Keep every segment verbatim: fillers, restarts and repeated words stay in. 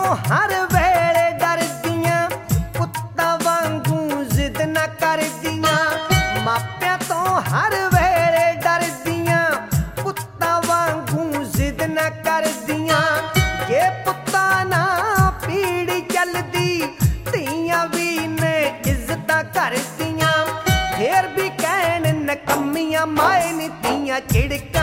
हर वेले डरदियां, पुत्तां वांगू जिद ना करदियां। मापियां तो हर वेले डरदियां, पुत्तां वांगू जिद ना करदियां। जे पुत्तां ना पीढ़ी चलदी, धीआं भी ने इज्जत करदियां। फिर भी कहण नकम्मियां माए नी धीआं चिड़कां।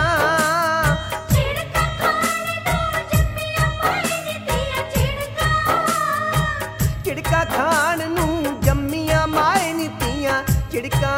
चिड़का खाण नूं जम्मियां माए नी धीआं चिड़कां।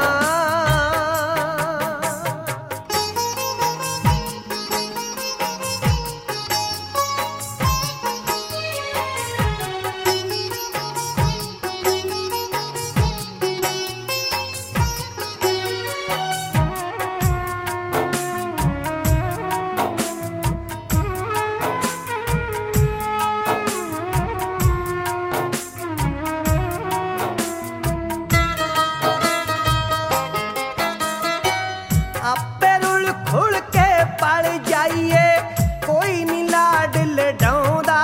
आपे रुल खुल के पड़ जाइए, कोई नी लाड लडाउंदा।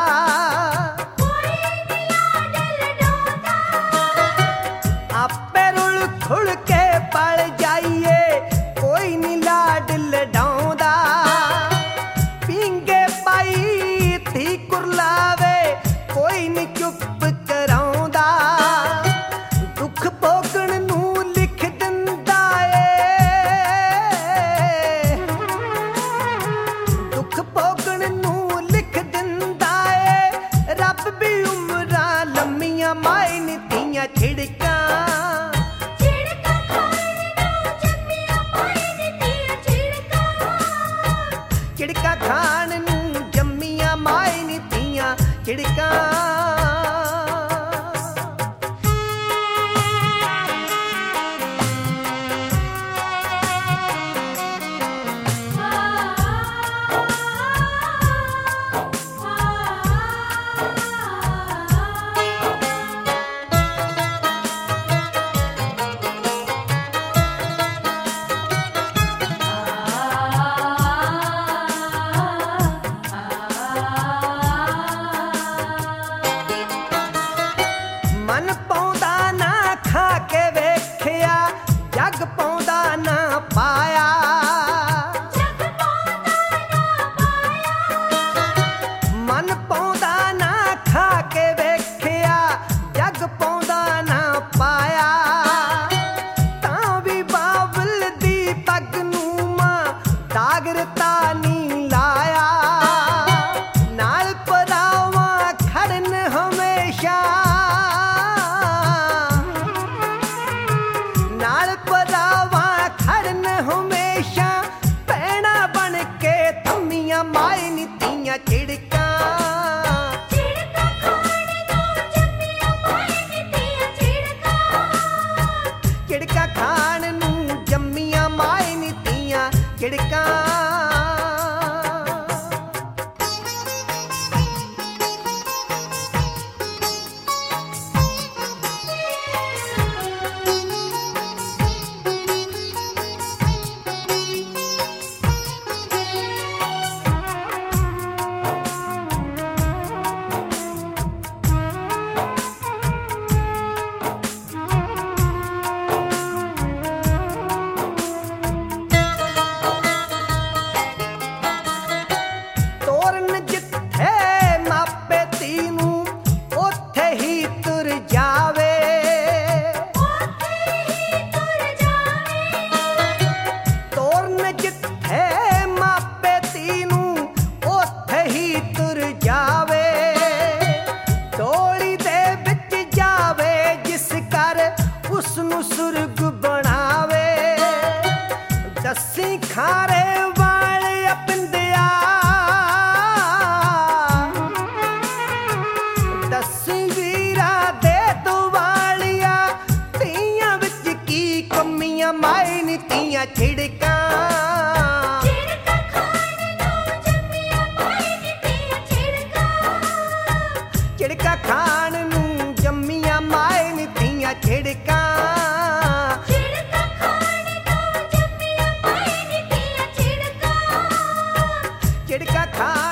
आपे रुल खुल के पड़ जाइए, कोई नी लाड लडाउंदा। पींगे पाई थी कुरलावे, कोई नी चुप कराउंदा। दुख भोगण नूं लिख दिंदा ए, दुख भोगण नूं लिख दिंदा ए। रब भी उमरां लम्मियां माए नी धीआं छिड़कां। चिड़का खाण नूं जम्मियां माए नी धीआं चिड़कां। मन पाउंदा ना खा के वेखिया, जग पाउंदा ना पाया। मन पाउंदा ना खा के वेखिया, जग पाउंदा ना पाया। तां भी बाबल दी पग नूं मां दाग रता नी लाया। नाल परावां खड़न हमेशा, नाल परावां खड़न हमेशा। भैणा बन के थम्मियां माए नी धीआं चिड़कां। चिड़का खाण नूं जम्मियां माए नी धीआं चिड़कां। चिड़का खाण नूं जम्मियां माए नी धीआं चिड़कां। चिड़का खा